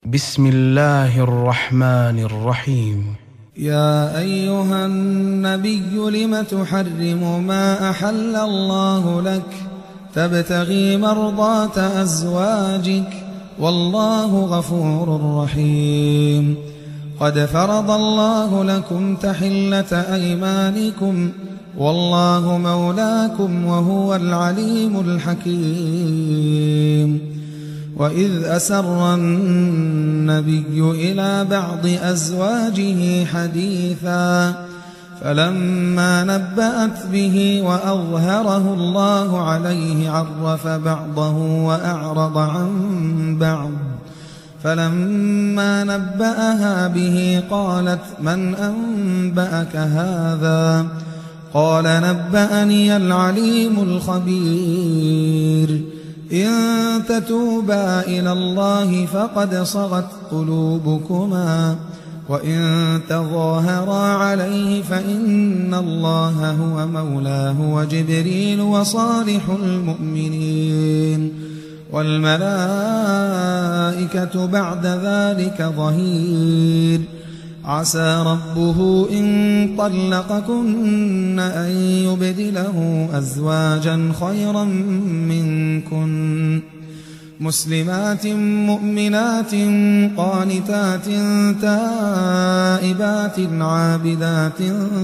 بسم الله الرحمن الرحيم. يا أيها النبي لم تحرم ما أحل الله لك تبتغي مرضات أزواجك والله غفور رحيم. قد فرض الله لكم تحلة أيمانكم والله مولاكم وهو العليم الحكيم. وإذ أسر النبي إلى بعض أزواجه حديثا فلما نبأت به وأظهره الله عليه عرف بعضه وأعرض عن بعض. فلما نبأها به قالت من أنبأك هذا؟ قال نبأني العليم الخبير. إن تتوبا إلى الله فقد صغت قلوبكما وإن تظاهرا عليه فإن الله هو مولاه وجبريل وصالح المؤمنين والملائكة بعد ذلك ظهير. عسى ربه إن طلقكن أن يبدله أزواجا خيرا منكن مسلمات مؤمنات قانتات تائبات عابدات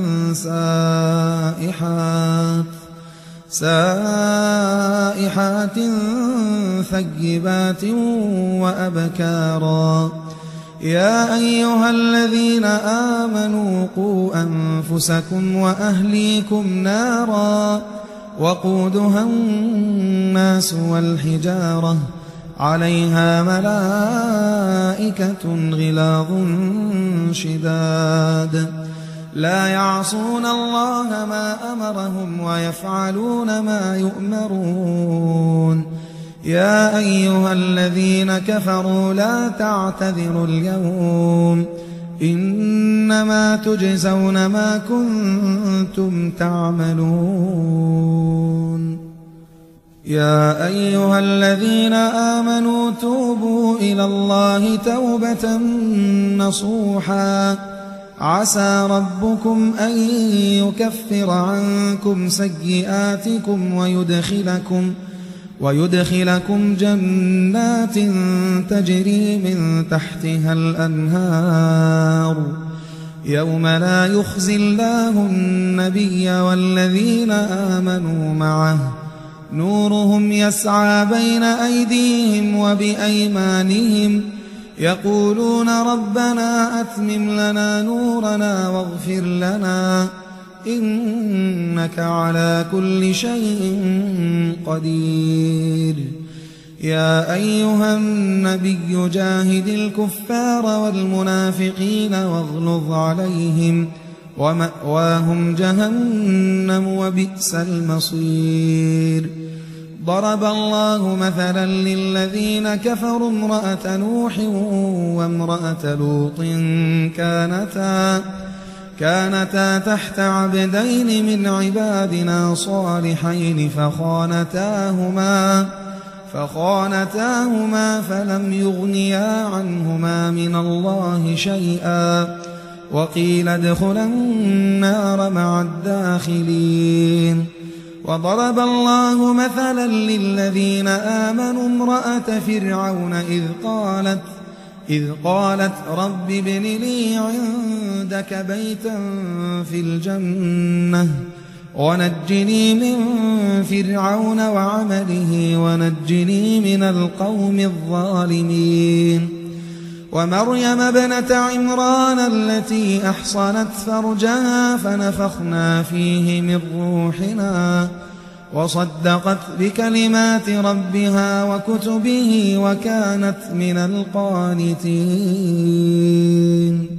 سائحات ثيبات وأبكارا. يا أيها الذين آمنوا قوا أنفسكم وأهليكم نارا وقودها الناس والحجارة عليها ملائكة غلاظ شداد لا يعصون الله ما أمرهم ويفعلون ما يؤمرون. يا أيها الذين كفروا لا تعتذروا اليوم إنما تجزون ما كنتم تعملون. يا أيها الذين آمنوا توبوا إلى الله توبة نصوحا عسى ربكم أن يكفر عنكم سيئاتكم ويدخلكم جنات تجري من تحتها الأنهار يوم لا يخزي الله النبي والذين آمنوا معه نورهم يسعى بين أيديهم وبأيمانهم يقولون ربنا أتمم لنا نورنا واغفر لنا إنك على كل شيء قدير. يا أيها النبي جاهد الكفار والمنافقين واغلظ عليهم ومأواهم جهنم وبئس المصير. ضرب الله مثلا للذين كفروا امرأة نوح وامرأة لوط كانتا تحت عبدين من عبادنا صالحين فخانتاهما فلم يغنيا عنهما من الله شيئا وقيل ادخلا النار مع الداخلين. وضرب الله مثلا للذين آمنوا امرأة فرعون إذ قالت رب ابن لي عندك بيتا في الجنة ونجني من فرعون وعمله ونجني من القوم الظالمين. ومريم ابنة عمران التي أحصنت فرجها فنفخنا فيه من روحنا وصدقت بكلمات ربها وكتبه وكانت من القانتين.